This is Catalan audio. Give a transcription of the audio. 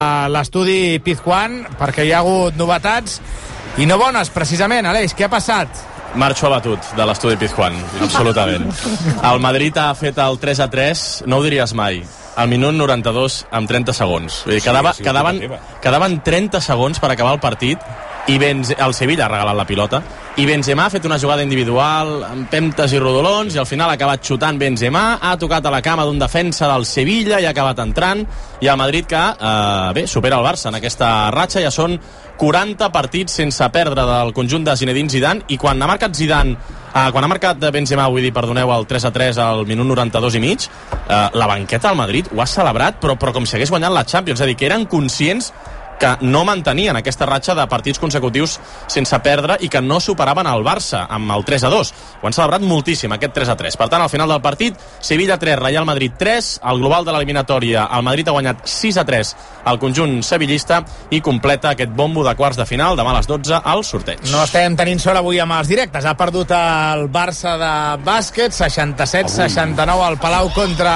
l'estudi Pizjuán, perquè hi ha hagut novetats i no bones, precisament. Aleix, què ha passat? Marxo abatut de l'estudi Pizjuán, absolutament. El Madrid ha fet el 3-3, no ho diries mai, al minut 92 amb 30 segons. Vull dir, quedaven 30 segons per acabar el partit i el Sevilla ha regalat la pilota i Benzema ha fet una jugada individual amb pemptes i rodolons i al final ha acabat xutant Benzema, ha tocat a la cama d'un defensa del Sevilla i ha acabat entrant, i el Madrid que supera el Barça en aquesta ratxa. Ja són 40 partits sense perdre del conjunt de Zinedine Zidane, i quan ha marcat Benzema, perdoneu, el 3-3 al minut 92 i mig, la banqueta del Madrid ho ha celebrat, però com si hagués guanyat la Champions. És a dir, que eren conscients que no mantenien aquesta ratxa de partits consecutius sense perdre i que no superaven el Barça amb el 3-2. Ho han celebrat moltíssim, aquest 3-3. Per tant, al final del partit, Sevilla 3, Real Madrid 3, el global de l'eliminatòria, el Madrid ha guanyat 6-3 al conjunt sevillista i completa aquest bombo de quarts de final demà a les 12 al sorteig. No estem tenint sort avui amb els directes. Ha perdut el Barça de bàsquet, 67-69 al Palau contra